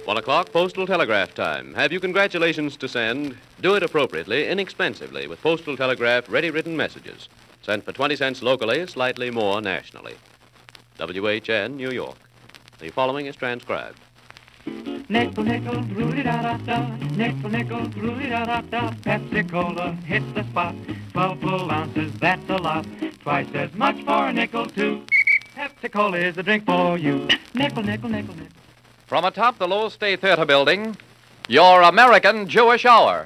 1 o'clock, postal telegraph time. Have you congratulations to send? Do it appropriately, inexpensively, with postal telegraph ready-written messages. Sent for 20 cents locally, slightly more nationally. WHN, New York. The following is transcribed. Nickel, nickel, roo-dee-da-da-da. Nickel, nickel, roo-dee-da-da-da. Pepsi-Cola hits the spot. 12 full ounces, that's a lot. Twice as much for a nickel, too. Pepsi-Cola is the drink for you. Nickel, nickel, nickel, nickel. From atop the Low State Theater building, your American Jewish Hour.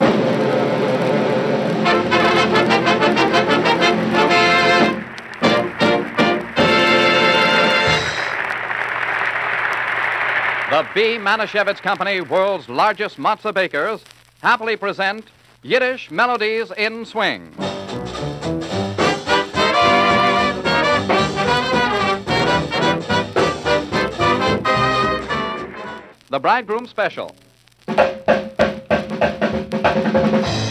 The B. Manischewitz Company, world's largest matzah bakers, happily present Yiddish Melodies in Swing. The Bridegroom Special.